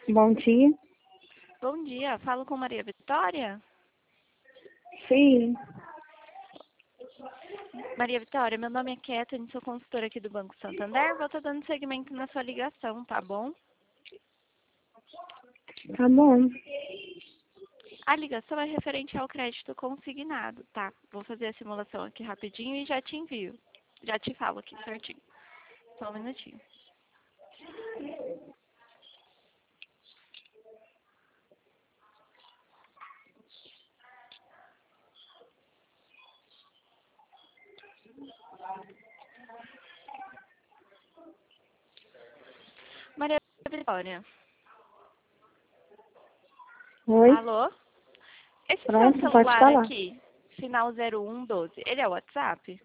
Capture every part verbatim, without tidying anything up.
Bom dia. Bom dia, falo com Maria Vitória? Sim. Maria Vitória, meu nome é Kathleen, sou consultora aqui do Banco Santander, vou estar dando seguimento na sua ligação, tá bom? Tá bom. A ligação é referente ao crédito consignado, tá? Vou fazer a simulação aqui rapidinho e já te envio. Já te falo aqui certinho. Só um minutinho. Maria Vitória. Oi. Alô? Esse Pronto, seu pode celular falar. aqui, final zero um doze, ele é o WhatsApp?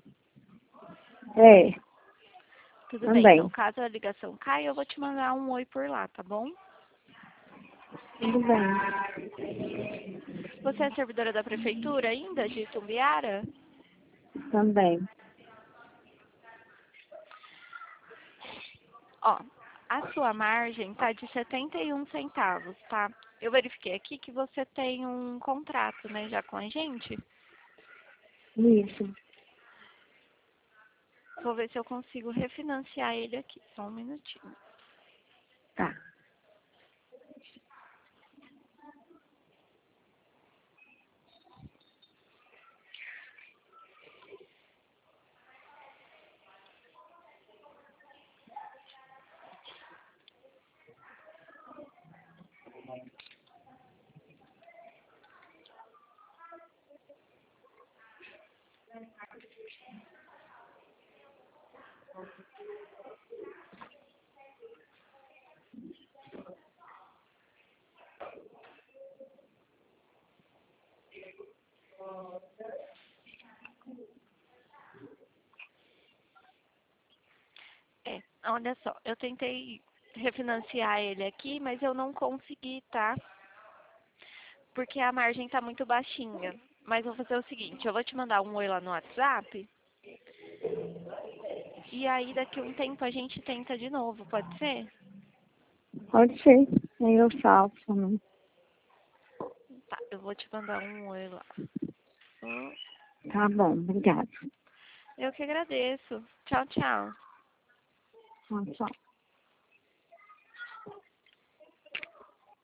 É, Tudo bem, então também. caso a ligação caia, eu vou te mandar um oi por lá, tá bom? Tudo bem. Você é servidora da prefeitura ainda, de Itumbiara? Também. Ó, a sua margem tá de setenta e um centavos, tá? Eu verifiquei aqui que você tem um contrato, né, já com a gente. Isso. Vou ver se eu consigo refinanciar ele aqui. Só um minutinho. Tá. É, olha só, eu tentei refinanciar ele aqui, mas eu não consegui, tá? Porque a margem tá muito baixinha. Mas vou fazer o seguinte, eu vou te mandar um oi lá no WhatsApp. E aí daqui a um tempo a gente tenta de novo, pode ser? Pode ser. Aí eu salvo também. Tá, eu vou te mandar um oi lá. Hum, Tá bom, obrigada. Eu que agradeço. Tchau, tchau. Tchau, tchau.